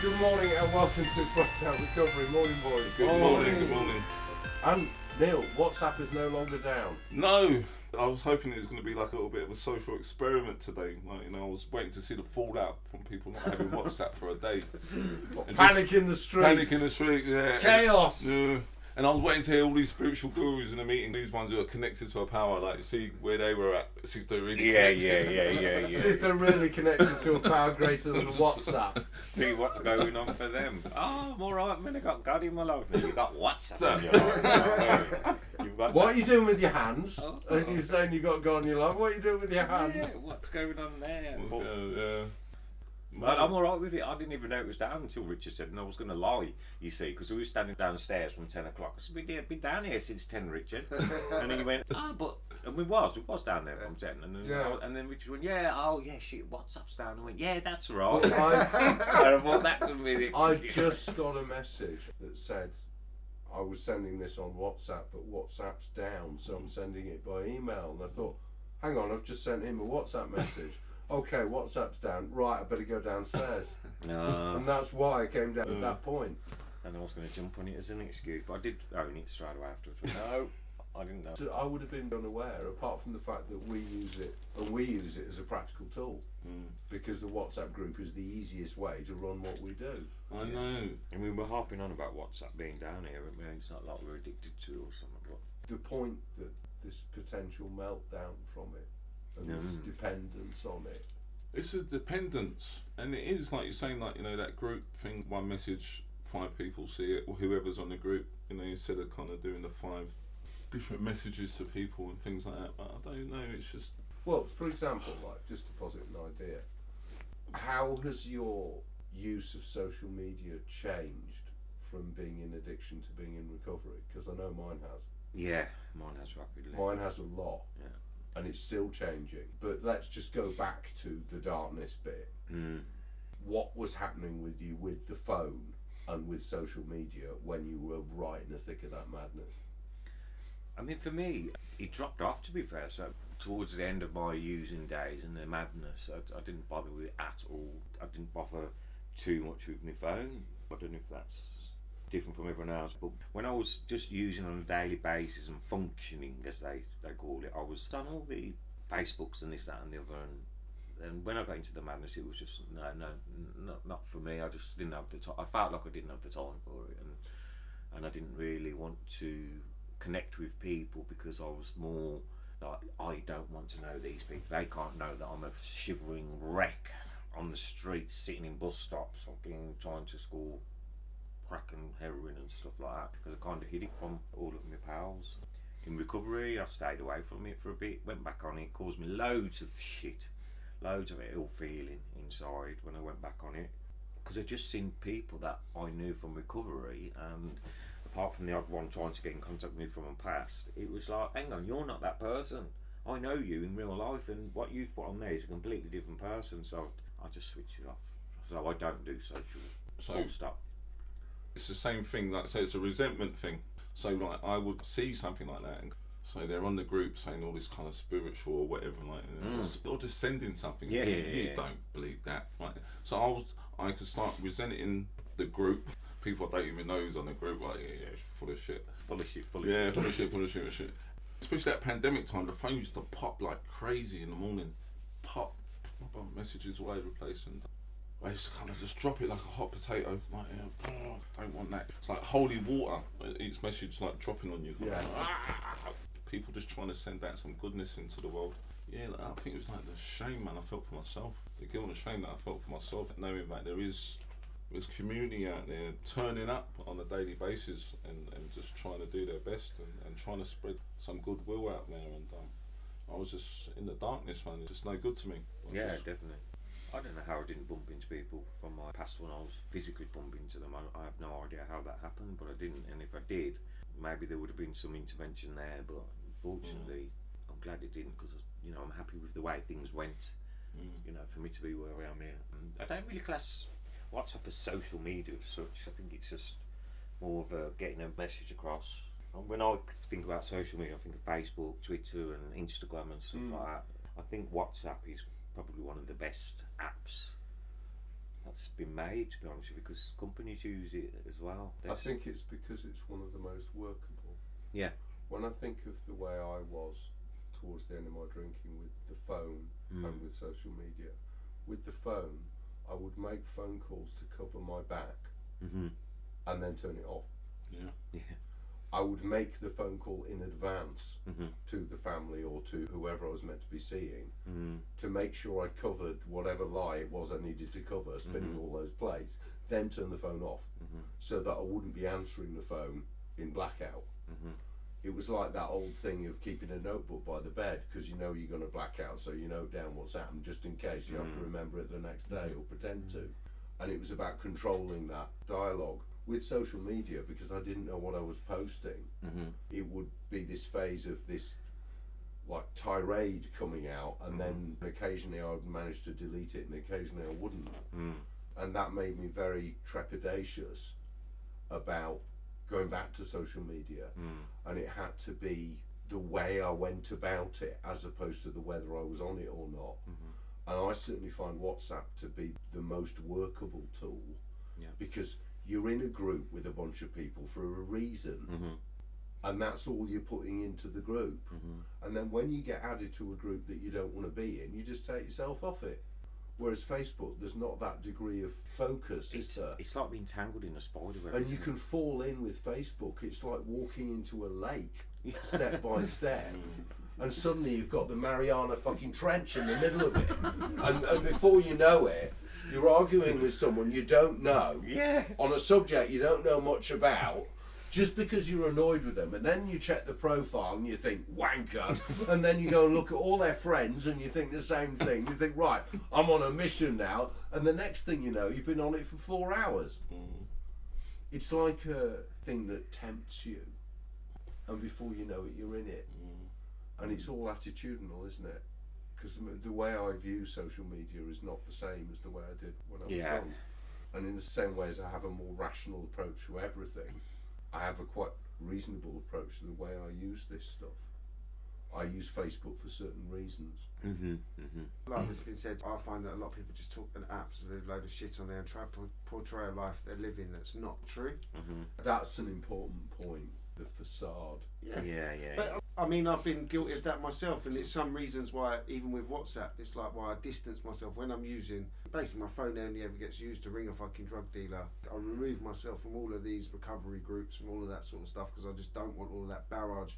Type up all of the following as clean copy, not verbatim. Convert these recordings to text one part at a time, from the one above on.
Good morning and welcome to Flat Out Recovery. Morning, boys. Good morning. And Neil, WhatsApp is no longer down. No, I was hoping it was going to be like a little bit of a social experiment today. Like, I was waiting to see the fallout from people not having WhatsApp for a day. Panic in the streets. Panic in the street, yeah. Chaos. And I was waiting to hear all these spiritual gurus in the meeting, these ones who are connected to a power, like see where they were at, see if they're really connected. See if they're really connected to a power greater than WhatsApp. See what's going on for them. Oh, I'm alright, man, I got God in my life. And you got WhatsApp in your life. You've got What are you doing with your hands? Oh. As you're saying you got God in your life, what are you doing with your hands? Yeah, what's going on there? But, I'm alright with it. I didn't even know it was down until Richard said, and I was going to lie, you see, because we were standing downstairs from 10 o'clock. I said, we've been down here since 10, Richard. And he went, but, and we was down there from 10. And then Richard went, shit, WhatsApp's down. I went, yeah, that's right. And I thought that could be the I just got a message that said I was sending this on WhatsApp, but WhatsApp's down, so I'm sending it by email. And I thought, hang on, I've just sent him a WhatsApp message. Okay, WhatsApp's down. Right, I better go downstairs. No. And that's why I came down at that point. And I was going to jump on it as an excuse, but I did own it straight away afterwards. But no, I didn't know. So I would have been unaware, apart from the fact that we use it, and we use it as a practical tool, because the WhatsApp group is the easiest way to run what we do. I know. And we were harping on about WhatsApp being down here. I mean, it's not like we're addicted to it or something. But The point that this potential meltdown from it, and this dependence on it. It's a dependence, and it is like you're saying, like, that group thing. One message, 5 people see it, or whoever's on the group. Instead of kind of doing the 5 different messages to people and things like that. But I don't know. It's just Well, for example, like just to posit an idea, how has your use of social media changed from being in addiction to being in recovery? Because I know mine has. yeah, mine has rapidly. Mine has a lot. Yeah. And it's still changing. But let's just go back to the darkness bit. What was happening with you with the phone and with social media when you were right in the thick of that madness? I mean, for me, it dropped off, to be fair. So towards the end of my using days and the madness, I didn't bother with it at all. I didn't bother too much with my phone. I don't know if that's different from everyone else, but when I was just using on a daily basis and functioning, as they call it, I was on all the Facebooks and this, that and the other, and when I got into the madness, it was just not for me. I just didn't have the time. I felt like I didn't have the time for it, and I didn't really want to connect with people because I was more like, I don't want to know these people. They can't know that I'm a shivering wreck on the streets, sitting in bus stops, fucking trying to score crack and heroin and stuff like that, because I kind of hid it from all of my pals. In recovery, I stayed away from it for a bit, went back on it, caused me loads of shit, loads of ill feeling inside when I went back on it, because I just seen people that I knew from recovery, and apart from the odd one trying to get in contact with me from a past, it was like, hang on, you're not that person. I know you in real life, and what you've put on there is a completely different person, so I just switched it off. So I don't do social. Full stop. it's the same thing. Like, say, it's a resentment thing. So like I would see something like that, and so they're on the group saying all this kind of spiritual or whatever, like, or just sending something. You don't believe that, right? So I could start resenting the group. People I don't even know who's on the group, like, full of shit. Full of shit. Full of shit. Especially that pandemic time, the phone used to pop like crazy in the morning. Pop messages all over the place, and I used to kind of just drop it like a hot potato. Like, don't want that. It's like holy water. Each message like dropping on you. People just trying to send out some goodness into the world. Yeah, like, I think it was like the shame, man, I felt for myself. The guilt and the shame that I felt for myself, knowing that there's community out there turning up on a daily basis and just trying to do their best and trying to spread some goodwill out there. And I was just in the darkness, man. It's just no good to me. Definitely. I don't know how I didn't bump into people from my past when I was physically bumping into them. I have no idea how that happened, but I didn't. And if I did, maybe there would have been some intervention there. But unfortunately, I'm glad it didn't, because I'm happy with the way things went. For me to be where I am here, I don't really class WhatsApp as social media as such. I think it's just more of getting a message across. And when I think about social media, I think of Facebook, Twitter and Instagram and stuff like that. I think WhatsApp is probably one of the best apps that's been made, to be honest with you, because companies use it as well. I think it's because it's one of the most workable. Yeah. When I think of the way I was towards the end of my drinking with the phone and with social media, with the phone, I would make phone calls to cover my back and then turn it off. Yeah. Yeah. I would make the phone call in advance to the family or to whoever I was meant to be seeing to make sure I covered whatever lie it was I needed to cover, spinning all those plates, then turn the phone off so that I wouldn't be answering the phone in blackout. It was like that old thing of keeping a notebook by the bed because you know you're going to black out, so you note down what's happened just in case you have to remember it the next day or pretend to. And it was about controlling that dialogue. With social media, because I didn't know what I was posting, it would be this phase of this like tirade coming out, and then occasionally I would manage to delete it and occasionally I wouldn't. And that made me very trepidatious about going back to social media, and it had to be the way I went about it as opposed to the whether I was on it or not. And I certainly find WhatsApp to be the most workable tool because you're in a group with a bunch of people for a reason, and that's all you're putting into the group. And then when you get added to a group that you don't want to be in, you just take yourself off it. Whereas Facebook, there's not that degree of focus, is there? It's like being tangled in a spider web. And you can fall in with Facebook. It's like walking into a lake, step by step. And suddenly you've got the Mariana fucking Trench in the middle of it. And before you know it, you're arguing with someone you don't know on a subject you don't know much about just because you're annoyed with them, and then you check the profile and you think wanker, and then you go and look at all their friends and you think the same thing. You think, right, I'm on a mission now, and the next thing you know you've been on it for 4 hours. It's like a thing that tempts you, and before you know it you're in it. And it's all attitudinal, isn't it? Because the way I view social media is not the same as the way I did when I was young. And in the same way as I have a more rational approach to everything, I have a quite reasonable approach to the way I use this stuff. I use Facebook for certain reasons. Like it's been said, I find that a lot of people just talk an absolute load of shit on there and try to portray a life they're living that's not true. That's an important point, the facade. But I mean, I've been guilty of that myself, and it's some reasons why, even with WhatsApp, it's like why I distance myself when I'm using. Basically, my phone only ever gets used to ring a fucking drug dealer. I remove myself from all of these recovery groups and all of that sort of stuff because I just don't want all of that barrage.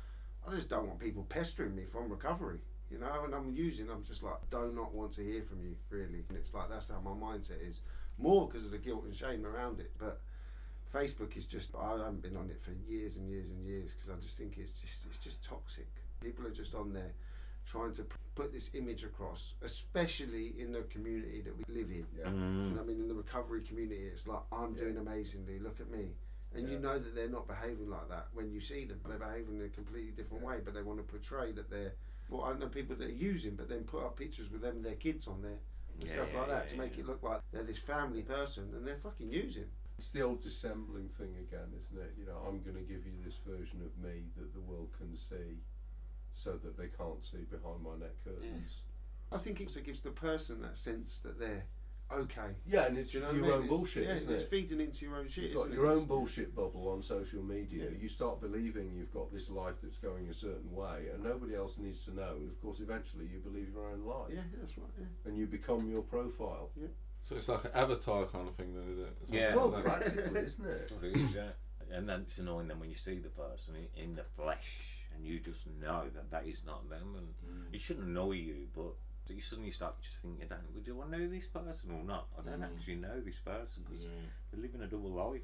I just don't want people pestering me from recovery, you know. And I'm just like, do not want to hear from you, really. And it's like that's how my mindset is, more because of the guilt and shame around it, but. Facebook is just, I haven't been on it for years and years and years because I just think it's just toxic. People are just on there trying to put this image across, especially in the community that we live in. You know what I mean? In the recovery community, it's like, I'm doing amazingly, look at me. And you know that they're not behaving like that when you see them. They're behaving in a completely different way, but they want to portray that they're, well, I know people that are using, but then put up pictures with them and their kids on there and stuff like that to make it look like they're this family person, and they're fucking using. It's the old dissembling thing again, isn't it? You know, I'm going to give you this version of me that the world can see so that they can't see behind my neck curtains. I think it also gives the person that sense that they're okay. Yeah, and it's your own bullshit, isn't it's it? feeding into your own shit, You've got isn't your it? own bullshit bubble on social media. You start believing you've got this life that's going a certain way and nobody else needs to know. And of course, eventually you believe your own life. Yeah, that's right, And you become your profile. Yeah. So it's like an avatar kind of thing, then, is it? Well, practically, isn't it? What it is, and then it's annoying then when you see the person in the flesh and you just know that that is not them, and it shouldn't annoy you, but you suddenly start just thinking, do I know this person or not? I don't actually know this person because they're living a double life.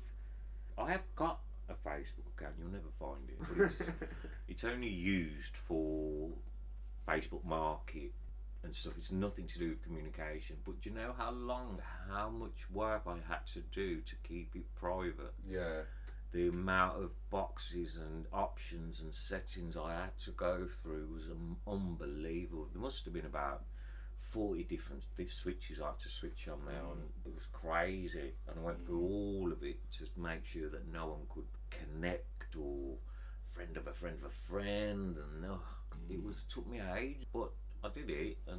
I have got a Facebook account, you'll never find it, but it's only used for Facebook Market and stuff. It's nothing to do with communication, but do you know how much work I had to do to keep it private? Yeah. The amount of boxes and options and settings I had to go through was unbelievable. There must have been about 40 different switches I had to switch on there, and it was crazy, and I went through all of it to make sure that no one could connect or friend of a friend, and it took me age, but I did it, and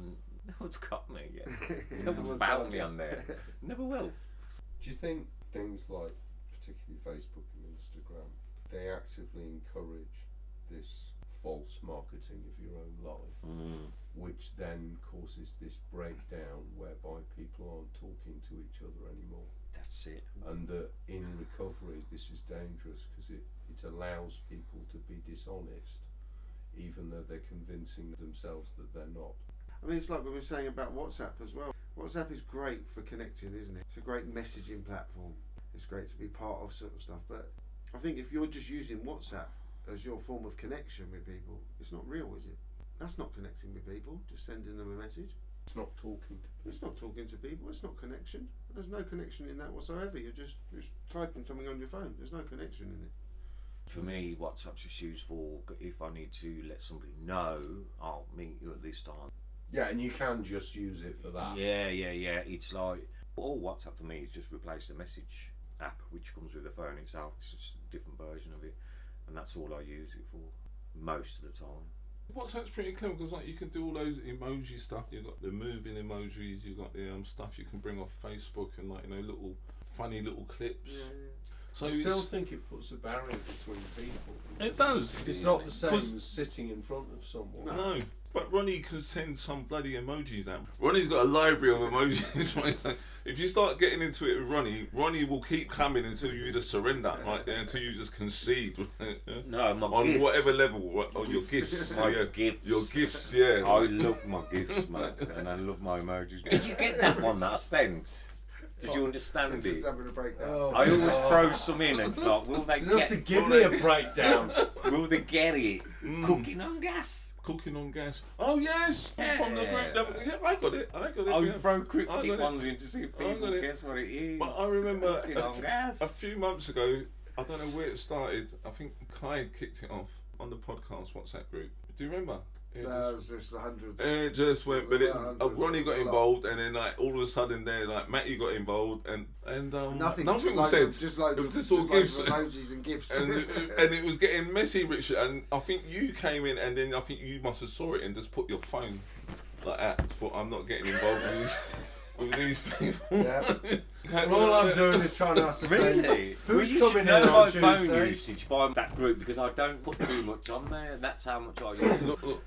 No one's got me yet. No No one's one's found got me you. on there. Never will. Do you think things like, particularly Facebook and Instagram, they actively encourage this false marketing of your own life, which then causes this breakdown whereby people aren't talking to each other anymore? That's it. And that in recovery this is dangerous because it allows people to be dishonest even though they're convincing themselves that they're not. I mean, it's like we were saying about WhatsApp as well. WhatsApp is great for connecting, isn't it? It's a great messaging platform. It's great to be part of sort of stuff. But I think if you're just using WhatsApp as your form of connection with people, it's not real, is it? That's not connecting with people, just sending them a message. It's not talking to people. It's not talking to people, it's not connection. There's no connection in that whatsoever. You're just typing something on your phone. There's no connection in it. For me, WhatsApp's just used for if I need to let somebody know I'll meet you at this time. Yeah, and you can just use it for that. Yeah. It's like all WhatsApp for me is just replace the message app which comes with the phone itself. It's just a different version of it, and that's all I use it for most of the time. WhatsApp's pretty clever because like you can do all those emoji stuff. You've got the moving emojis. You've got the stuff you can bring off Facebook and like little funny little clips. Yeah. So I still think it puts a barrier between people. it does. It's not the same 'Cause- as sitting in front of someone. No, but Ronnie can send some bloody emojis out. Ronnie's got a library of emojis. Right? So if you start getting into it with Ronnie will keep coming until you either surrender, right, until you just concede. Right? Yeah? No, my On gifts. whatever level, or your gifts. My Yeah. gifts. Your gifts, yeah. I love my gifts, mate, and I love my emojis. Did you get that one that I sent? Did you understand Just it? having a breakdown. Oh, I always God. throw some in and it's like, will they You don't have to get? give me a breakdown. Will they get it? Cooking on gas. Cooking on gas. Oh yes, from the Yeah. group. Yeah, I got it. I Yeah. throw I got cryptic it. ones in to see if I got people it. guess what it is. But I remember Cooking on gas. a few months ago, I don't know where it started. I think Kai kicked it off on the podcast WhatsApp group. Do you remember? It No, it's just the hundreds. It just went, but Ronnie got A lot. involved, and then like all of a sudden, there like Matty got involved, and Nothing was like, said. Just like It was just just all loads gifts. of emojis and gifts. and it was getting messy, Richard. And I think you came in, and then I think you must have saw it and just put your phone like that. Thought I'm not getting involved with these people. Yeah. Okay, And all I'm doing is trying to ascertain Really? who's you coming should know in my on phone Tuesday. usage by that group because I don't put too much on there. That's how much I use. Look.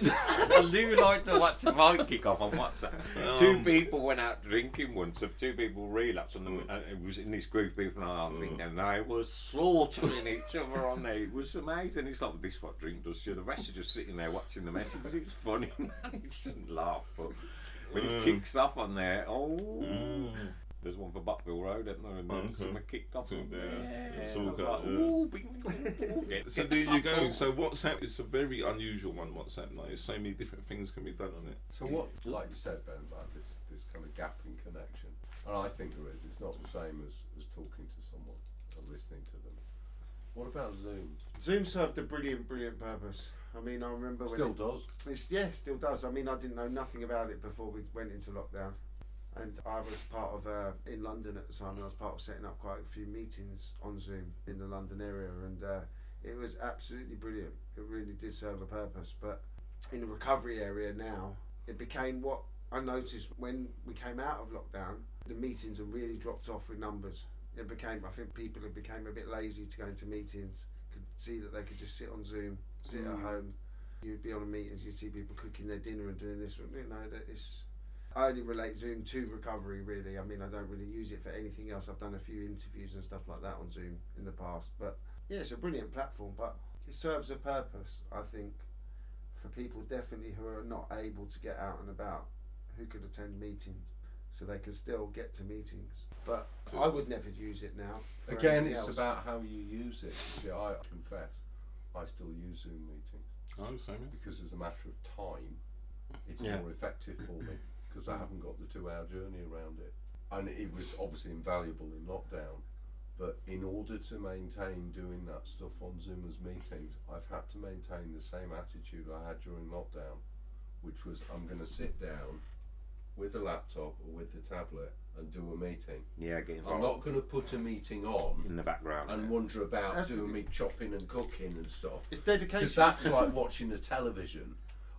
I do like to watch my kick off on WhatsApp. Two people went out drinking once, so two people relapsed on them. And it was in this group of people, and I think and they were slaughtering each other on there. It was amazing. It's like this what drink does to you. The rest are just sitting there watching the messages. It was funny, man. You shouldn't laugh, but when it kicks off on there, there's one for Buckville Road, isn't there? And then someone kicked off on there. It's And I all was good, like, yeah. ooh, bing, bing, bing. So there you go. So WhatsApp is a very unusual one. WhatsApp, like there's so many different things can be done on it. So what, like you said, Ben, about this kind of gap in connection, and I think there is. It's not the same as talking to someone or listening to them. What about Zoom? Zoom served a brilliant purpose. I mean, I remember when Still does. still does. I mean, I didn't know nothing about it before we went into lockdown, and I was part of in London at the time, and I was part of setting up quite a few meetings on Zoom in the London area, and it was absolutely brilliant. It really did serve a purpose. But in the recovery area now, it became what I noticed when we came out of lockdown. The meetings have really dropped off with numbers. It became, I think people have become a bit lazy to go into meetings. Could see that they could just sit on Zoom, sit at home. You'd be on a meetings, you'd see people cooking their dinner and doing this. You know, that it's. I only relate Zoom to recovery, really. I mean, I don't really use it for anything else. I've done a few interviews and stuff like that on Zoom in the past, but yeah, it's a brilliant platform. But it serves a purpose, I think, for people definitely who are not able to get out and about, who could attend meetings, so they can still get to meetings. But I would never use it now. for Again, anything it's else. about how you use it. You see, I confess, I still use Zoom meetings Oh, same. because as a matter of time, it's Yeah. more effective for me because I haven't got the 2-hour journey around it. And it was obviously invaluable in lockdown, but in order to maintain doing that stuff on Zoom as meetings, I've had to maintain the same attitude I had during lockdown, which was I'm going to sit down with a laptop or with the tablet and do a meeting. Yeah, get I'm involved not going to put a meeting on in the background. and wonder about That's doing the- me chopping and cooking and stuff. It's dedication. Because that's like watching the television.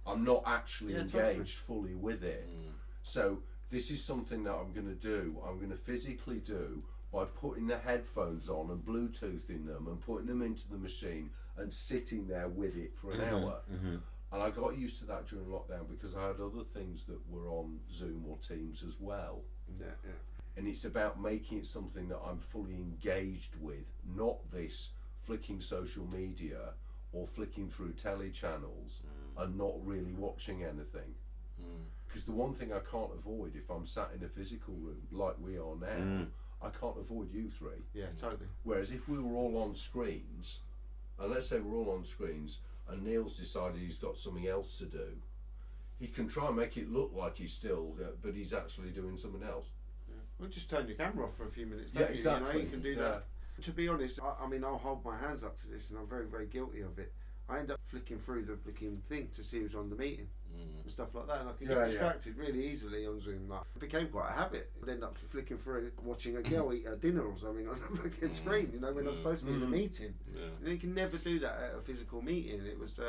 I'm not actually Yeah, engaged totally. fully with it. So this is something that I'm going to do. I'm going to physically do by putting the headphones on and Bluetoothing them and putting them into the machine and sitting there with it for an hour. And I got used to that during lockdown because I had other things that were on Zoom or Teams as well. Yeah, yeah. And it's about making it something that I'm fully engaged with, not this flicking social media or flicking through telly channels and not really watching anything. Because the one thing I can't avoid if I'm sat in a physical room like we are now, I can't avoid you three. Yeah, totally. Whereas if we were all on screens, and let's say we're all on screens and Neil's decided he's got something else to do, he can try and make it look like he's still, but he's actually doing something else. Well, just turn your camera off for a few minutes. Yeah, don't you? exactly. You know, you can do that. To be honest, I mean, I'll hold my hands up to this, and I'm very, very guilty of it. I end up flicking through the flicking thing to see who's on the meeting and stuff like that, and I can get distracted really easily on Zoom. Like, it became quite a habit. I'd end up flicking through, watching a girl eat a dinner or something on a fucking screen. You know, when I'm supposed to be in a meeting. You know, you can never do that at a physical meeting. It was,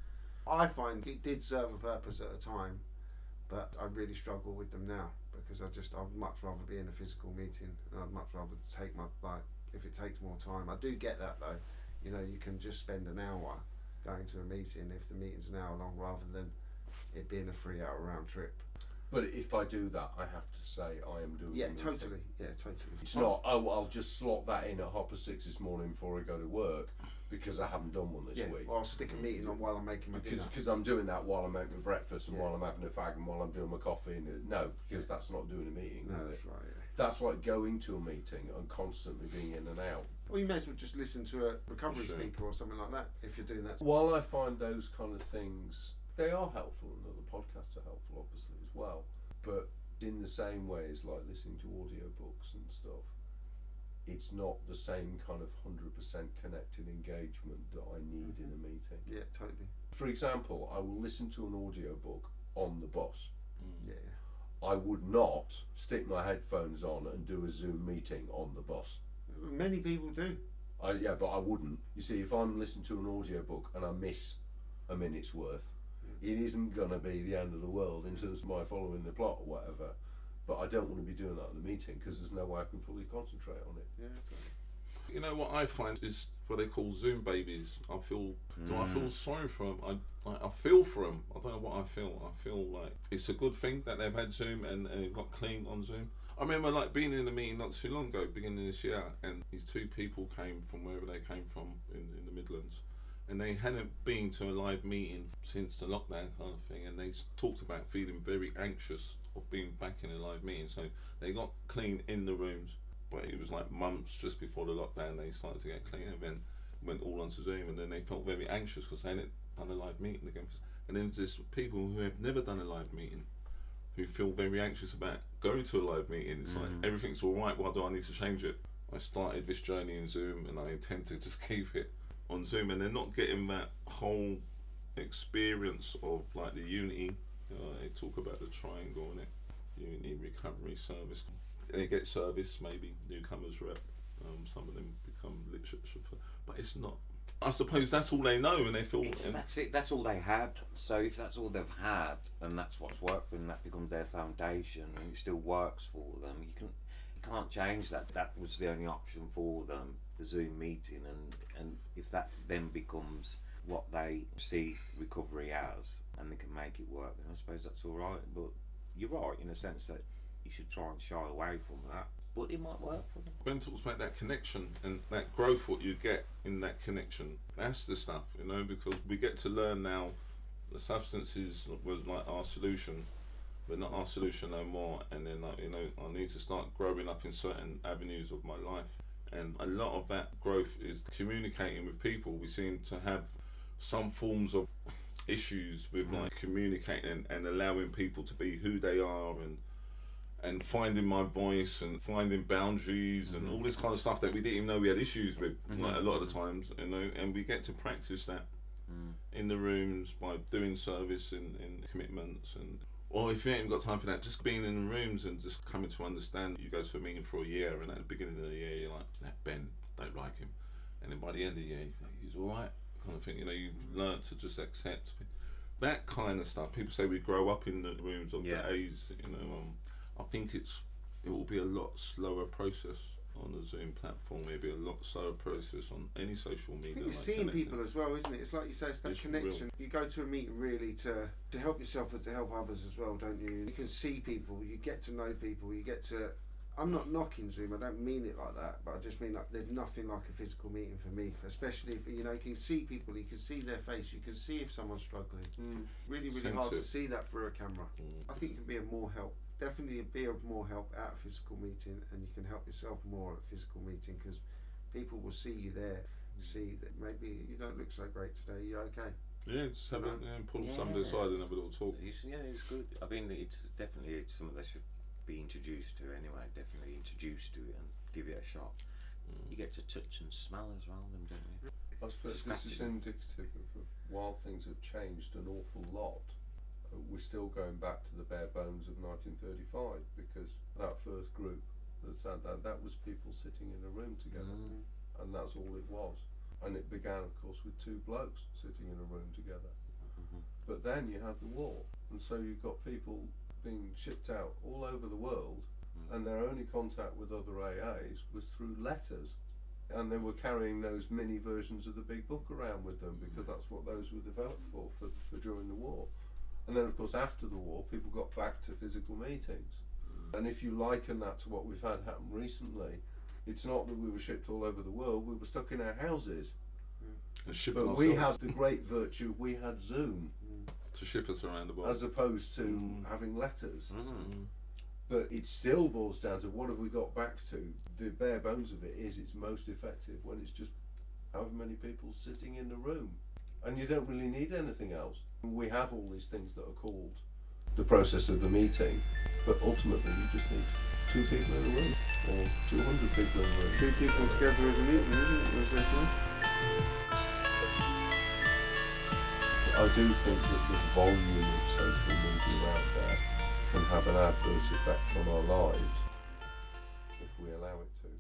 I find, it did serve a purpose at a time, but I really struggle with them now because I'd much rather be in a physical meeting, and I'd much rather take my, like, if it takes more time. I do get that though. You know, you can just spend an hour going to a meeting if the meeting's an hour long rather than it being a 3-hour round trip. But if I do that, I have to say I am doing. Yeah, the totally. meeting. Yeah, totally. It's not. Oh, I'll just slot that in at 6:30 this morning before I go to work because I haven't done one this week. Or I'll stick a meeting on while I'm making my dinner. Because I'm doing that while I'm making my breakfast and while I'm having a fag and while I'm doing my coffee. And no, because that's not doing a meeting. No, is that's it? right. Yeah. That's like going to a meeting and constantly being in and out. Well, you may as well just listen to a recovery Sure. speaker or something like that if you're doing that. While I find those kind of things, they are helpful, and other podcasts are helpful, obviously, as well. But in the same way as like listening to audiobooks and stuff, it's not the same kind of 100% connected engagement that I need in a meeting. Yeah, totally. For example, I will listen to an audiobook on the bus. Yeah. I would not stick my headphones on and do a Zoom meeting on the bus. Many people do. But I wouldn't. You see, if I'm listening to an audiobook and I miss a minute's worth, it isn't going to be the end of the world in terms of my following the plot or whatever. But I don't want to be doing that in the meeting because there's no way I can fully concentrate on it. Yeah. You know what I find is what they call Zoom babies. I feel sorry for them. I feel for them. I don't know what I feel. I feel like it's a good thing that they've had Zoom and it got clean on Zoom. I remember like being in a meeting not too long ago, beginning of this year, and these two people came from wherever they came from in the Midlands, and they hadn't been to a live meeting since the lockdown kind of thing, and they talked about feeling very anxious of being back in a live meeting. So they got clean in the rooms, but it was like months just before the lockdown they started to get clean, and then went all onto Zoom, and then they felt very anxious because they hadn't done a live meeting again. And then there's people who have never done a live meeting who feel very anxious about going to a live meeting. It's like everything's all right, why do I need to change it? I started this journey in Zoom and I intend to just keep it on Zoom, and they're not getting that whole experience of like the Unity. They talk about the triangle in it, Unity recovery service. They get service, maybe newcomers rep. Some of them become literature, but it's not. I suppose that's all they know, and they feel. That's it. That's all they had. So if that's all they've had, and that's what's worked for them, that becomes their foundation, and it still works for them. You can't change that. That was the only option for them, the Zoom meeting, and if that then becomes what they see recovery as, and they can make it work, then I suppose that's all right. But you're right in a sense that you should try and shy away from that. But it might work for them. Ben talks about that connection and that growth, what you get in that connection. That's the stuff, you know, because we get to learn now the substances was like our solution, but not our solution no more. And then, like, you know, I need to start growing up in certain avenues of my life. And a lot of that growth is communicating with people. We seem to have some forms of issues with like communicating and allowing people to be who they are, and finding my voice and finding boundaries and all this kind of stuff that we didn't even know we had issues with, like a lot of the times, you know, and we get to practice that in the rooms by doing service in commitments, and or if you ain't got time for that, just being in the rooms and just coming to understand. You go to a meeting for a year, and at the beginning of the year you're like, that Ben, don't like him, and then by the end of the year he's alright kind of thing, you know. You've learned to just accept. that kind of stuff. People say we grow up in the rooms of Yeah. the A's. I think it will be a lot slower process on the Zoom platform. Maybe a lot slower process on any social I media. think it's like seeing connecting. people as well, isn't it? It's like you say, it's that It's connection. You go to a meeting really to help yourself, but to help others as well, don't you? You can see people, you get to know people, you get to. I'm not knocking Zoom. I don't mean it like that, but I just mean like there's nothing like a physical meeting for me, especially if you can see people, you can see their face, you can see if someone's struggling. Really, really Sense hard to it. see that through a camera. I think it can be of more help. Definitely be of more help at a physical meeting, and you can help yourself more at a physical meeting because people will see you there, see that maybe you don't look so great today. You're okay. Yeah, just have it and pull Yeah. somebody aside and have a little talk. It's good. I mean, it's definitely something they should be introduced to anyway. Definitely introduced to it and give it a shot. You get to touch and smell as well, then, don't you? I suppose this is indicative of while things have changed an awful lot, we're still going back to the bare bones of 1935 because that first group that was people sitting in a room together, and that's all it was. And it began, of course, with two blokes sitting in a room together. But then you had the war, and so you've got people being shipped out all over the world, and their only contact with other AAs was through letters. And they were carrying those mini versions of the big book around with them because that's what those were developed for during the war. And then, of course, after the war, people got back to physical meetings. And if you liken that to what we've had happen recently, it's not that we were shipped all over the world, we were stuck in our houses. And shipping But we ourselves had the great virtue, we had Zoom, to ship us around the world. as opposed to having letters. But it still boils down to what have we got back to? The bare bones of it is it's most effective when it's just however many people sitting in the room. And you don't really need anything else. We have all these things that are called the process of the meeting, but ultimately you just need 2 people in a room or 200 people in a room. 2 people together as a meeting, isn't it? Was there some? I do think that the volume of social media out there can have an adverse effect on our lives if we allow it to.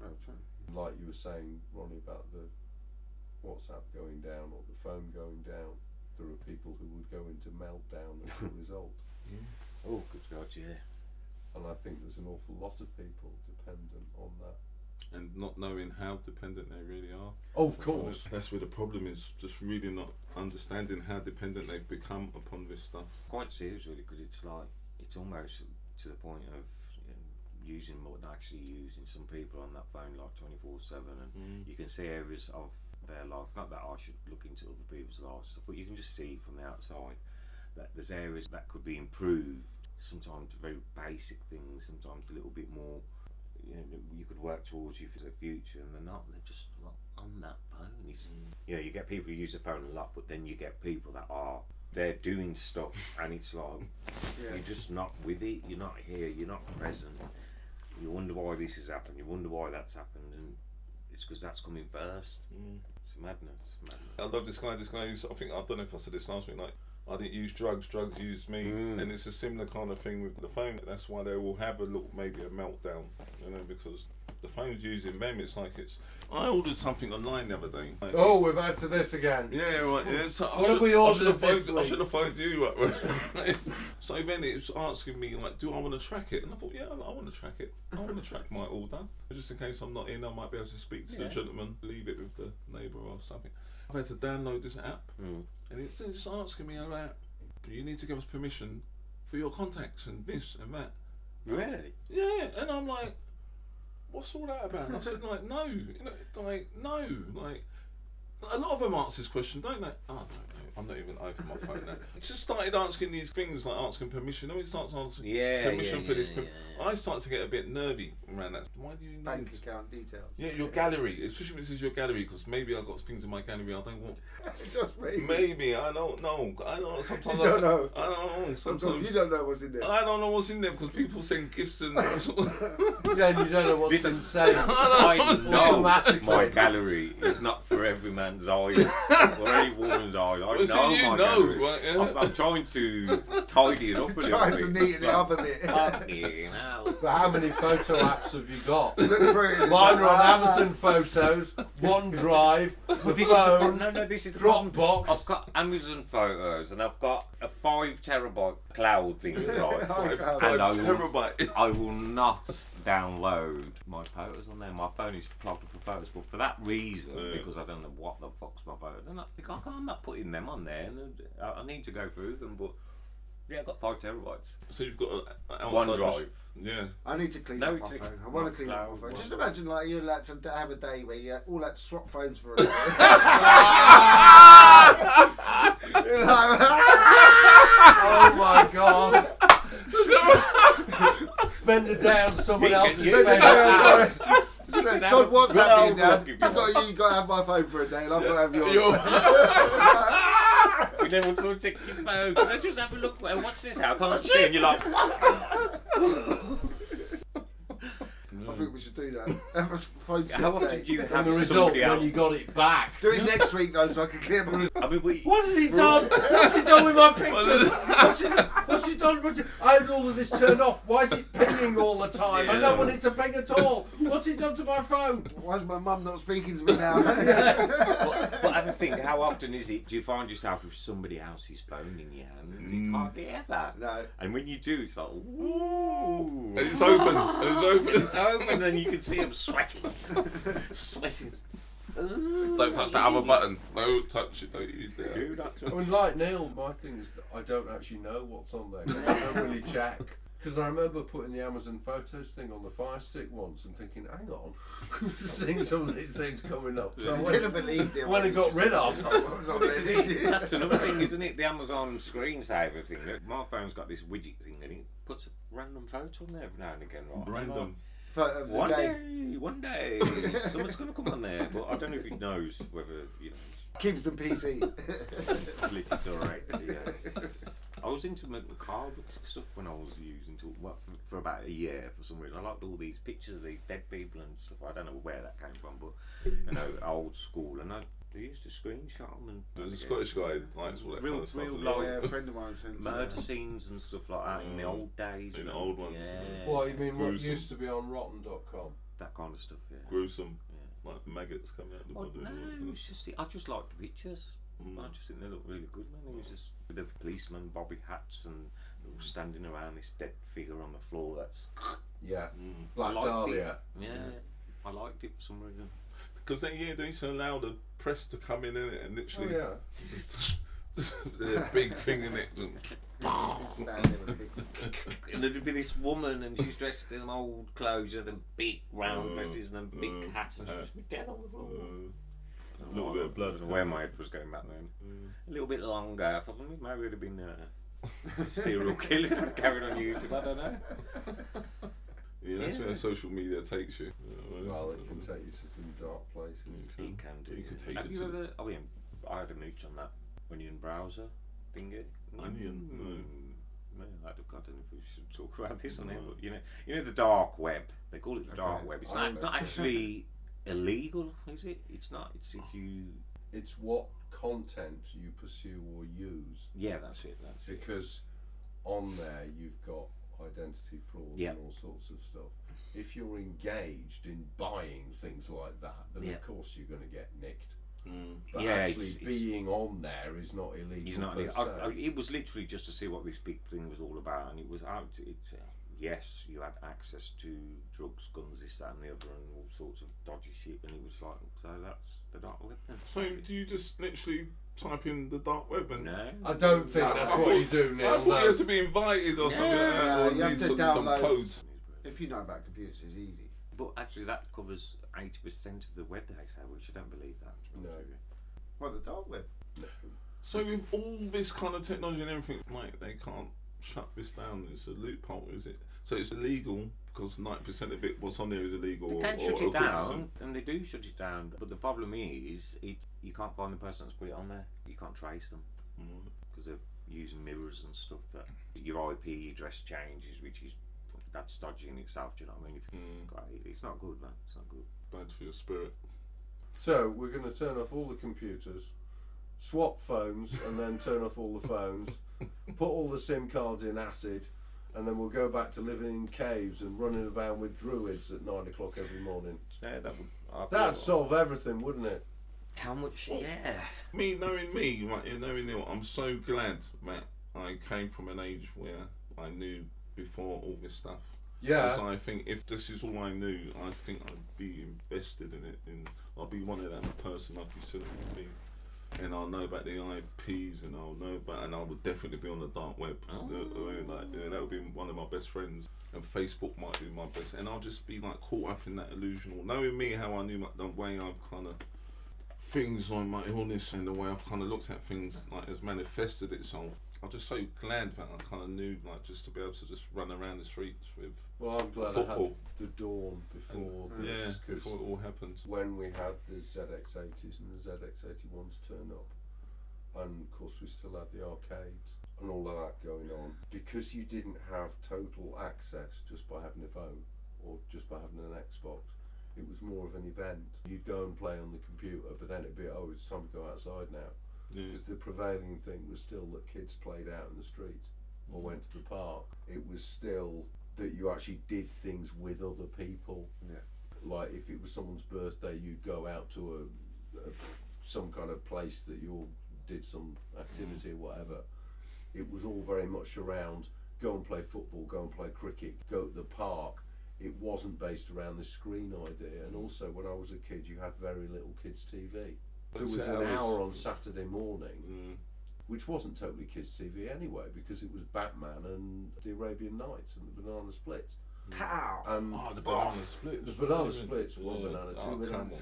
Like you were saying, Ronnie, about the WhatsApp going down or the phone going down, there are people who would go into meltdown as a result. Oh, good God, yeah. And I think there's an awful lot of people dependent on that. And not knowing how dependent they really are. Oh, of course. That's where the problem is, just really not understanding how dependent they've become upon this stuff. Quite serious, really, because it's almost to the point of using more than actually using. Some people on that phone like 24/7, and you can see areas of their life. Not that I should look into other people's lives, but you can just see from the outside that there's areas that could be improved. Sometimes very basic things, sometimes a little bit more. You could work towards you for the future, and they're not. They're just on that phone. You get people who use the phone a lot, but then you get people that they're doing stuff, and it's like you're just not with it. You're not here. You're not present. You wonder why this has happened. You wonder why that's happened, and it's because that's coming first. It's madness. I love this guy. I don't know if I said this last week. Like, I didn't use drugs. Drugs used me, and it's a similar kind of thing with the phone. That's why they will have maybe a meltdown, because the phone's using them. It's like I ordered something online the other day. Like, Oh, we're back to this again. yeah, right. Yeah. So What have we ordered this I week? should have phoned you. Right? So then it was asking me like, do I want to track it? And I thought, yeah, I want to track it. I want to track my order, just in case I'm not in. I might be able to speak to the gentleman, leave it with the neighbour or something. I've had to download this app, and it's then just asking me about, you need to give us permission for your contacts and this and that. Really? Yeah, and I'm like, what's all that about? And I said, like, no, no, like, a lot of them answer this question, don't they? Oh, no, I'm not even open my phone now. It just started asking these things, like asking permission. It starts asking permission for this. I start to get a bit nervy around that. Why do you need Bank account details. Yeah, your gallery, especially when it says your gallery, because maybe I've got things in my gallery I don't want. Just maybe. Maybe, I don't know. I know sometimes You don't know. I don't know. Sometimes you don't know what's in there. I don't know what's in there because people send gifts and all sorts of. Yeah, and you don't know what's insane. I know Automatically. my gallery is not for every man's eyes or any woman's eyes. I know you my know, gallery. right, yeah. I'm trying to tidy it up a little Trying bit. to neaten it up a bit. Fucking hell. But how many photo apps have you got? Look through it, it's Mine like, are on Amazon Photos, OneDrive, the phone, No, this is the problem. Dropbox. I've got Amazon Photos and I've got a 5 terabyte cloud thing, right? Five And I will, terabyte. I will not download my photos on there. My phone is clogged up with photos, but for that reason, because I don't know what the fuck's my photos, I'm not putting them on there. And I need to go through them, but yeah, I've got 5 terabytes. So you've got OneDrive. Yeah. I need to clean No, up my it's a- phone. I want to clean up my phone. Just imagine like you're allowed to have a day where you all had to swap phones for a day. You're like, Oh my god. Spend a day on someone else's Yeah, favourite yeah, apps. Sod what's happening, Well, Dad? if you I've got you got to have my phone for a day, and I've got to have yours. You know, when someone takes your phone, can I just have a look? What's this? How come I see? And you're like, I think we should do that. Have a phone how swap often day. do you And have the result somebody when else? you got it back. Do it next week though, so I can clear my. I mean, What has he done? What's he done with my pictures? What's he done? I had all of this turned off. Why is it pinging all the time? I Yeah. don't want it to ping at all. What's he done to my phone? Why is my mum not speaking to me now? but I think, how often is it? Do you find yourself with somebody else's phone in your hand? It's hardly ever. No. And when you do, it's like, ooh. And it's open. And it's open. It's open, and you can see them sweating, sweating. Don't touch that other button. Don't touch it. Don't use that. Do that. I mean, like Neil, my thing is that I don't actually know what's on there. 'Cause I don't really check. Because I remember putting the Amazon Photos thing on the Fire Stick once and thinking, hang on, seeing some of these things coming up. So I when, didn't believe it. when it got rid of, That's another thing, isn't it? The Amazon screensaver thing. My phone's got this widget thing, and it puts a random photo on there every now and again. Right? Random. Photo of the One day. day, one day, someone's going to come on there, but I don't know if it knows whether, you know, Keeps them PC. politically correct. Yeah. I was into macabre stuff when I was using to for about a year for some reason. I liked all these pictures of these dead people and stuff. I don't know where that came from, but you know, old school. And I used to screenshot them and There's a Scottish guy that likes all that Real- kind of stuff. real as life. well. Yeah, a friend of mine sent murder scenes and stuff like that in the old days. In you the know. old ones. Yeah. what you mean, what Gruesome. used to be on rotten.com? That kind of stuff. Yeah. Gruesome. Yeah. Like maggots coming out the Oh, body. no, it was just I just liked the pictures. I just think they look really good, man. It was just with the policeman, bobby hats, and they were standing around this dead figure on the floor. That's Yeah. Mm. Black I liked Dahlia. it. Yeah, I liked it for some reason. Because then, yeah, they used to allow the press to come in it and Oh, literally yeah. just a big thing in it. And Stand there with a big. And there'd be this woman, and she's dressed in old clothes with them big round dresses and them big hats, and she'd just be dead on the floor. a little bit of blood. I don't know where my head was going back then. A little bit longer. I thought maybe it would have been a serial killer if I'd carried on using. I don't know. Yeah, that's Yeah. where social media takes you. Well, it can take you to some dark places. It can do. You can take Have it you to- ever? I mean, I had a mooch on that Onion browser thingy. Onion? No. Man, I don't know if we should talk about this on air, but you know the dark web. They call it the dark Okay. web. It's I not actually illegal, is it? It's not. It's if you. It's what content you pursue or use. Yeah, that's it. That's it. Because on there you've got identity fraud Yeah. and all sorts of stuff. If you're engaged in buying things like that, then Yeah. of course you're going to get nicked. But Yeah, actually it's- being on there is not illegal. He's not. per se. It was literally just to see what this big thing was all about, and it was out. Yes, you had access to drugs, guns, this, that, and the other, and all sorts of dodgy shit, and it was like, so that's the dark web then. So do you just literally type in the dark web and? No, I don't think that's what you do, Neil. I thought no. you had to be invited or something like that, or you have need to some download- code. If you know about computers, it's easy. But actually, that covers 80% of the web they say, which I don't believe that. to be honest No. with you. Well, the dark web. So with all this kind of technology and everything, like they can't shut this down. It's a loophole, is it? So it's illegal because 90% of it, what's on there, is illegal. They can or shut it good down, and they do shut it down. But the problem is, you can't find the person that's put it on there. You can't trace them because they're using mirrors and stuff. That your IP address changes, which is that's dodgy in itself. Do you know what I mean? It's not good, man. It's not good. Bad for your spirit. So we're going to turn off all the computers swap phones, and then turn off all the phones, put all the SIM cards in acid, and then we'll go back to living in caves and running about with druids at 9 o'clock every morning. Yeah, That'd solve everything, wouldn't it? How much? Yeah. Knowing me, like, knowing Neil, I'm so glad that I came from an age where I knew before all this stuff. Yeah. Because I think if this is all I knew, I think I'd be invested in it. I'll be one of them person like you said it would be. And I'll know about the IPs, and I would definitely be on the dark web. That would be one of my best friends, and Facebook might be my best. And I'll just be like caught up in that illusion. Knowing me, how I knew the way I've kind of things like my illness and the way I've kind of looked at things like has manifested itself. I'm just so glad that I kind of knew, like, just to be able to just run around the streets with. Well, I'm glad football. I had the dawn before this, before it all happened. When we had the ZX80s and the ZX81s turn up, and of course we still had the arcades and all of that going on, because you didn't have total access just by having a phone or just by having an Xbox. It was more of an event. You'd go and play on the computer, but then it'd be, oh, it's time to go outside now. Because the prevailing thing was still that kids played out in the street or went to the park. It was still that you actually did things with other people. Yeah. Like if it was someone's birthday, you'd go out to some kind of place that you all did some activity or whatever. It was all very much around go and play football, go and play cricket, go to the park. It wasn't based around the screen idea. And also when I was a kid, you had very little kids' TV. There was an hour on Saturday morning, which wasn't totally kids' TV anyway, because it was Batman and the Arabian Nights and the Banana Splits. Pow! The banana splits. The Banana Splits, one banana, two bananas.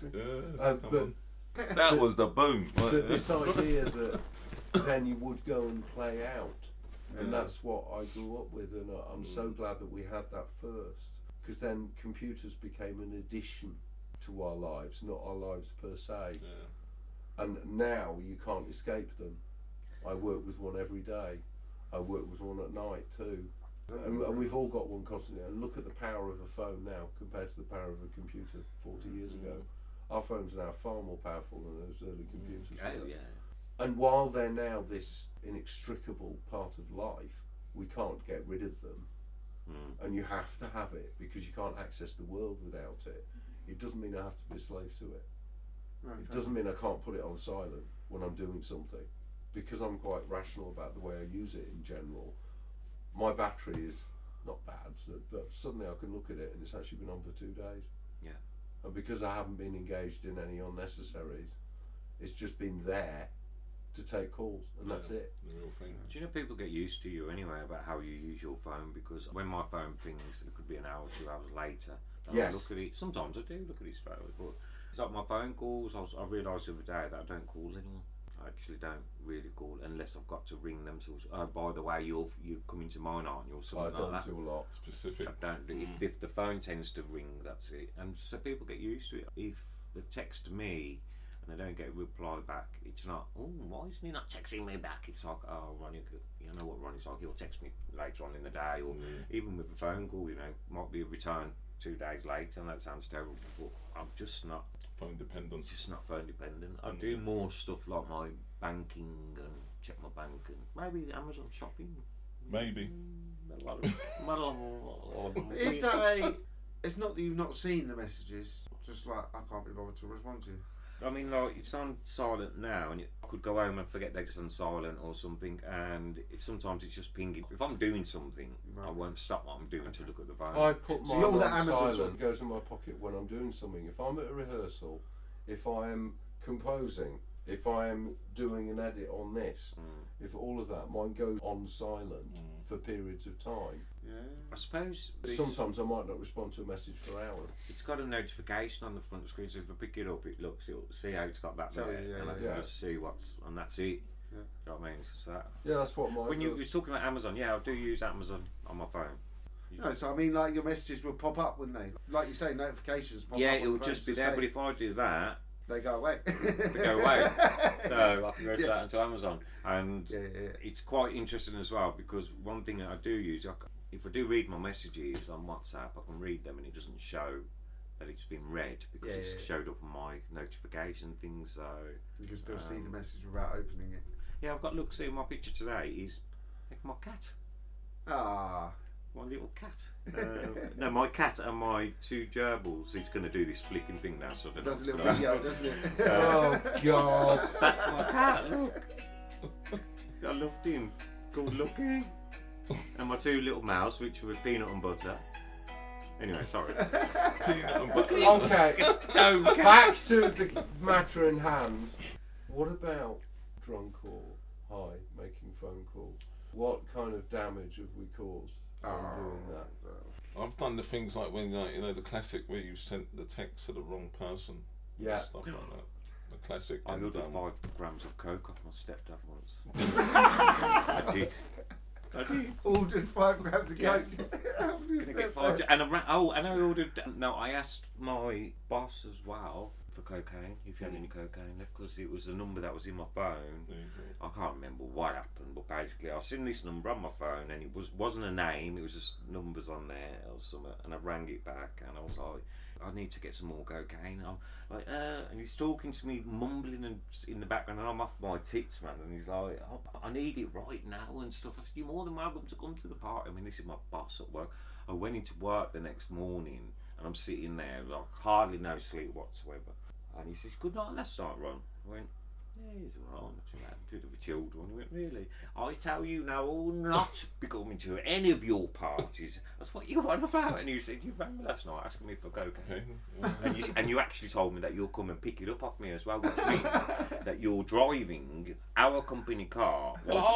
But that was the boom. But this idea that then you would go and play out, and that's what I grew up with, and I'm so glad that we had that first, because then computers became an addition to our lives, not our lives per se. And now you can't escape them. I work with one every day. I work with one at night too. And we've all got one constantly. And look at the power of a phone now compared to the power of a computer 40 years ago. Our phones are now far more powerful than those early computers were. And while they're now this inextricable part of life, we can't get rid of them. And you have to have it because you can't access the world without it. It doesn't mean I have to be a slave to it. It doesn't mean I can't put it on silent when I'm doing something, because I'm quite rational about the way I use it in general. My battery is not bad, but suddenly I can look at it and it's actually been on for 2 days. Yeah. And because I haven't been engaged in any unnecessaries, it's just been there to take calls, and that's it. The real thing. Do you know people get used to you anyway about how you use your phone? Because when my phone pings, it could be an hour, 2 hours later. Yes. I look at it. Sometimes I do look at it straight away, but it's like my phone calls. I realised the other day that I don't call anymore. I actually don't really call unless I've got to ring them. So, by the way, you're coming to mine, aren't you? Or something I don't like that. do a lot. Specific. I don't. If the phone tends to ring, that's it. And so people get used to it. If they text me and they don't get a reply back, it's not, oh, why isn't he not texting me back? It's like, oh, Ronnie, you know what Ronnie's like, he'll text me later on in the day, or even with a phone call, might be a return 2 days later, and that sounds terrible, but I'm just not phone dependent. Just not phone dependent. I do more stuff like my banking and check my bank and maybe Amazon shopping. Maybe. Is that it's not that you've not seen the messages, just like I can't be bothered to respond to. I mean, like, it's on silent now, and I could go home and forget they're just on silent or something, and sometimes it's just pinging. If I'm doing something, I won't stop what I'm doing to look at the phone. I put mine all that on Amazon silent. It goes in my pocket when I'm doing something. If I'm at a rehearsal, if I am composing, if I am doing an edit on this, if all of that, mine goes on silent for periods of time. Yeah. I suppose Sometimes I might not respond to a message for hours. it's got a notification on the front screen, so if I pick it up, it'll see how it's got that So, there, yeah, and I can yeah. just see and that's it. Yeah. Do you know what I mean? So Yeah, that's what mine when you does. were talking about Amazon, yeah, I do use Amazon on my phone. No, so I mean, like your messages will pop up, wouldn't they? Like you say, notifications pop Yeah, up. on it'll the phone just be to there, say but if I do that, they go away. they go away. So I can go straight into Amazon, and Yeah. it's quite interesting as well, because one thing that I do use, if I do read my messages on WhatsApp, I can read them and it doesn't show that it's been read because Yeah, it's yeah. showed up on my notification things. So You can still see the message without opening it. yeah, I've got look. See my picture today is like my cat, Ah. my little cat. No, my cat and my 2 gerbils. He's going to do this flicking thing now, so I don't know Does a what's little gonna video, doesn't it? Oh God! That's my cat, look. I loved him. Good looking. And my 2 little mouse, which were peanut and butter. Anyway, sorry. Okay, No, back to the matter in hand. What about drunk or high making phone calls? What kind of damage have we caused from doing that? I've done the things like when you know the classic where you sent the text to the wrong person. Yeah. Stuff like that. The classic. I and, ordered 5 grams of coke off my stepdad once. I did. Ordered 5 grams of Yeah. coke. Gonna get 5 and I ordered. No, I asked my boss as well for cocaine. If he had any cocaine left, because it was a number that was in my phone. I can't remember what happened, but basically I seen this number on my phone, and it wasn't a name. It was just numbers on there or something. And I rang it back, and I was like, I need to get some more cocaine. I'm like, and he's talking to me, mumbling and in the background, and I'm off my tits, man. And he's like, I need it right now and stuff. I said, you're more than welcome to come to the party. I mean, this is my boss at work. I went into work the next morning, and I'm sitting there, like hardly no sleep whatsoever. And he says, good night, last night, Ron. I went, yeah, he's alright, not too bad. Bit of a chilled one. He went, really? I tell you now, I will not be coming to any of your parties. That's what you want about. And he said, you rang me last night asking me for cocaine. Okay. And you actually told me that you'll come and pick it up off me as well, which means that you're driving our company car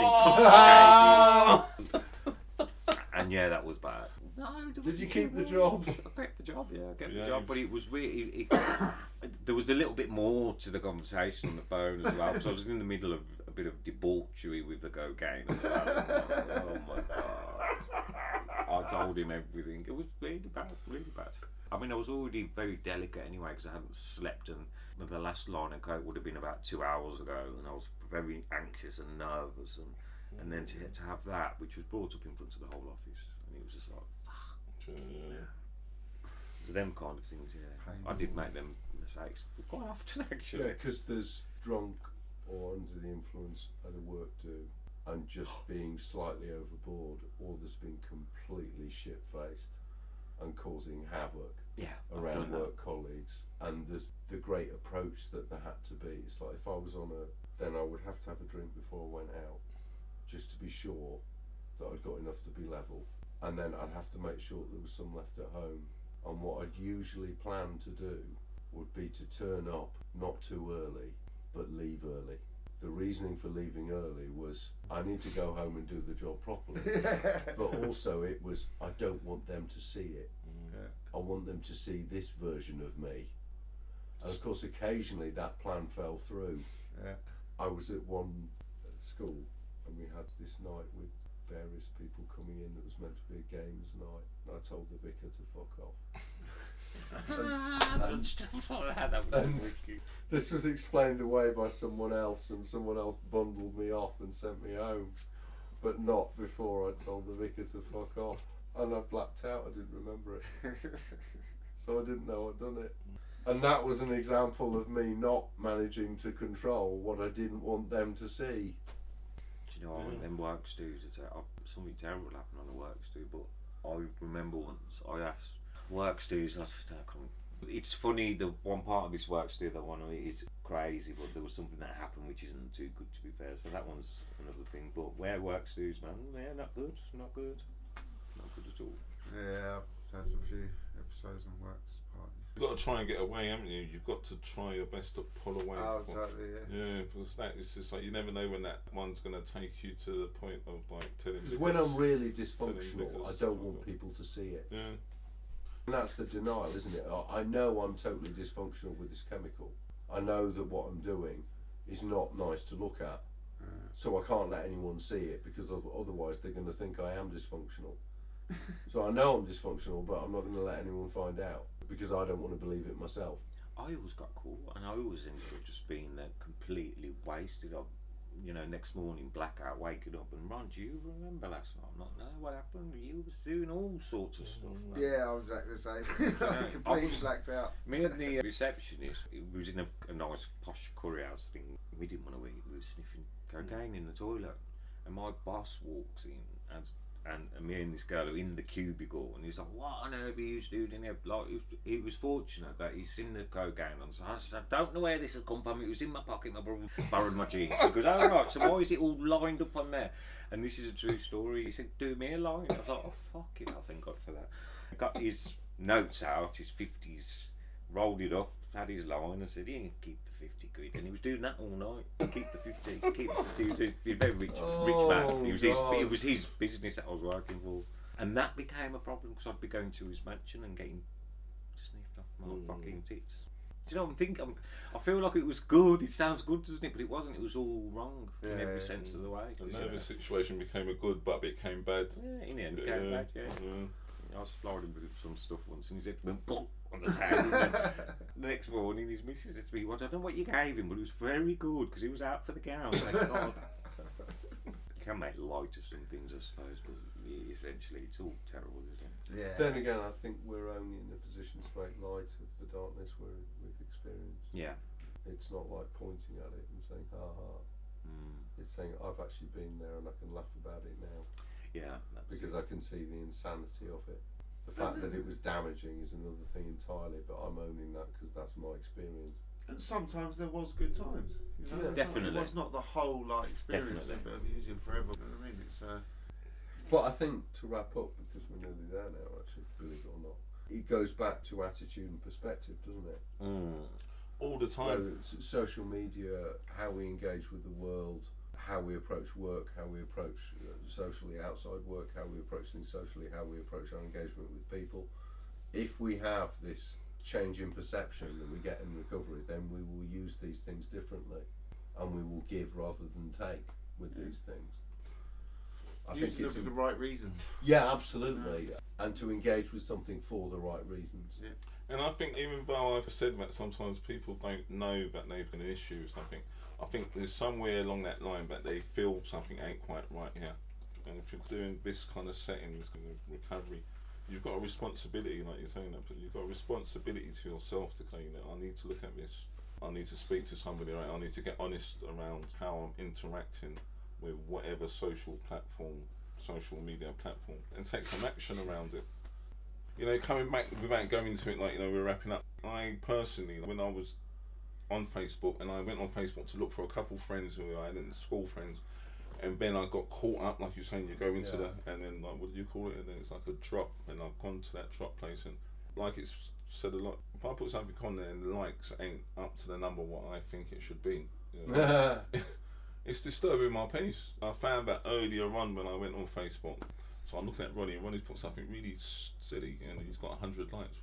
whilst intoxicated. And yeah, that was bad. No, Did you keep the job? I kept the job, yeah, I kept Yeah, the job, but it was really. There was a little bit more to the conversation on the phone as well, because I was in the middle of a bit of debauchery with the cocaine. As well. Oh my god! I told him everything. It was really bad, really bad. I mean, I was already very delicate anyway because I hadn't slept, and the last line of coke would have been about 2 hours ago, and I was very anxious and nervous, and then to have that, which was brought up in front of the whole office, and it was just like, fuck. Yeah. So them kind of things, yeah. I did make them mistakes quite often, actually. Yeah, because there's drunk or under the influence at a work do, and just being slightly overboard, or there's been completely shit-faced and causing havoc I've around done that. work colleagues. And there's the great approach that there had to be. It's like if I was then I would have to have a drink before I went out, just to be sure that I'd got enough to be level. And then I'd have to make sure there was some left at home. And what I'd usually plan to do would be to turn up not too early, but leave early. The reasoning for leaving early was I need to go home and do the job properly. But also it was I don't want them to see it. I want them to see this version of me. And of course occasionally that plan fell through. I was at one school and we had this night with various people coming in that was meant to be a games night, and I told the vicar to fuck off. and this was explained away by someone else, and someone else bundled me off and sent me home, but not before I told the vicar to fuck off. And I blacked out, I didn't remember it. So I didn't know I'd done it. And that was an example of me not managing to control what I didn't want them to see. You know, them work stews, something terrible happened on the work stew, but I remember once I asked work stews, it's funny, the one part of this work stew that one of it is crazy, but there was something that happened which isn't too good to be fair, so that one's another thing. But where work stews, man, yeah, not good at all. Yeah, I've had a few episodes on works parties. You've got to try and get away, haven't you? You've got to try your best to pull away. Oh, exactly, yeah. Yeah, because that is just like you never know when that one's going to take you to the point of like telling. Because when I'm really dysfunctional, because I don't want people to see it. Yeah. And that's the denial, isn't it? I know I'm totally dysfunctional with this chemical. I know that what I'm doing is not nice to look at. So I can't let anyone see it, because otherwise they're going to think I am dysfunctional. So I know I'm dysfunctional, but I'm not going to let anyone find out, because I don't want to believe it myself. I always got caught, and I always ended up just being there completely wasted. next morning, blackout, waking up, and Ron, do you remember last night? I'm like, no, what happened? You was doing all sorts of stuff. Yeah, I was exactly the same. Completely blacked out. Me and the receptionist, it was in a nice posh curry house thing. We didn't want to eat. We were sniffing cocaine in the toilet, and my boss walks in and me and this girl are in the cubicle, and he's like, "What on earth are you doing in here?" Like, he was fortunate that he's seen the cocaine on. So I said, "I don't know where this has come from. It was in my pocket. My brother borrowed my jeans." He goes, "Oh right, so why is it all lined up on there?" And this is a true story. He said, "Do me a line." I was like, "Oh fuck it, I thank God for that." I got his notes out, his 50s, rolled it up, had his line, and said, "You can keep the 50 quid." And he was doing that all night. Keep the 50, keep the 50. He was a very rich man. It was his business that I was working for. And that became a problem because I'd be going to his mansion and getting sniffed off my fucking tits. Do you know what I'm thinking? I feel like it was good. It sounds good, doesn't it? But it wasn't. It was all wrong in every sense of the way. The nervous situation became a good, but it became bad. Yeah, in the end, it became bad, I was supplied him with some stuff once, and he said, "Boom, boom," on the table. The next morning, his missus said to me, "Well, I don't know what you gave him, but it was very good because he was out for the gown." Thank God. You can make light of some things, I suppose, but essentially, it's all terrible, isn't it? Yeah. Then again, I think we're only in a position to make light of the darkness we've experienced. Yeah. It's not like pointing at it and saying, "Ha ha." It's saying, "I've actually been there and I can laugh about it now." Yeah, because I can see the insanity of it. The fact that it was damaging is another thing entirely, but I'm owning that because that's my experience. And sometimes there was good times. You know? Yeah. Definitely. It was not the whole experience Definitely. of using forever. You know what I mean? It's But I think to wrap up, because we're nearly there now, actually, believe it or not, it goes back to attitude and perspective, doesn't it? All the time. Whether it's social media, how we engage with the world, how we approach work, how we approach socially outside work, how we approach things socially, how we approach our engagement with people. If we have this change in perception that we get in recovery, then we will use these things differently, and we will give rather than take with these things. I think it's for the right reasons. Yeah, absolutely, and to engage with something for the right reasons. Yeah. And I think even though I've said that sometimes people don't know that they've got an issue with something, I think there's somewhere along that line that they feel something ain't quite right here. And if you're doing this kind of setting, this kind of recovery, you've got a responsibility, like you're saying, that you've got a responsibility to yourself to say, I need to look at this. I need to speak to somebody, right? I need to get honest around how I'm interacting with whatever social media platform, and take some action around it. Coming back without going into it, we're wrapping up. I personally, when I was on Facebook, and I went on Facebook to look for a couple friends who I had in school friends, and then I got caught up, like you're saying, you go into and then what do you call it? And then it's like a drop, and I've gone to that drop place, and like it's said a lot. If I put something on there and the likes ain't up to the number what I think it should be, it's disturbing my peace. I found that earlier on when I went on Facebook. So I'm looking at Ronnie, and Ronnie's put something really silly, and he's got 100 likes.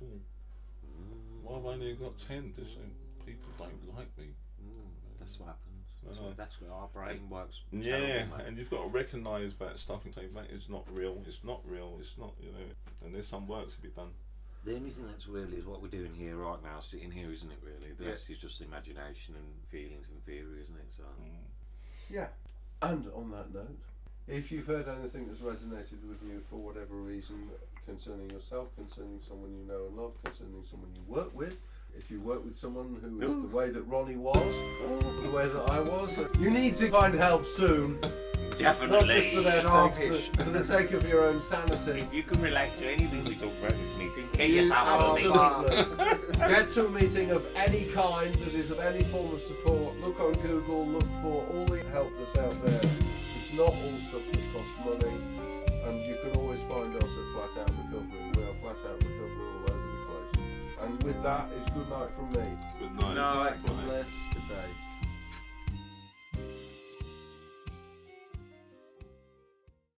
Why have I only got 10? Just saying, people don't like me. That's what happens. That's where our brain works. Yeah, terrible, and you've got to recognise that stuff and say, that is not real, it's not real, it's not, and there's some work to be done. The only thing that's real is what we're doing here right now, sitting here, isn't it, really? The rest is just imagination and feelings and theory, isn't it? So. Yeah. And on that note, if you've heard anything that's resonated with you for whatever reason, concerning yourself, concerning someone you know and love, concerning someone you work with, if you work with someone who is the way that Ronnie was, or the way that I was, you need to find help soon. Definitely. Not just for their sake, for the sake of your own sanity. If you can relate to anything we talk about this meeting, get yourself a meeting. Absolutely. Get to a meeting of any kind that is of any form of support. Look on Google, look for all the help that's out there. It's not all stuff that costs money, and you can always find us at Flat Out Recovery. We are Flat Out Recovery all over the place. And with that, it's good night from me. Good night. Night. God bless. Good day.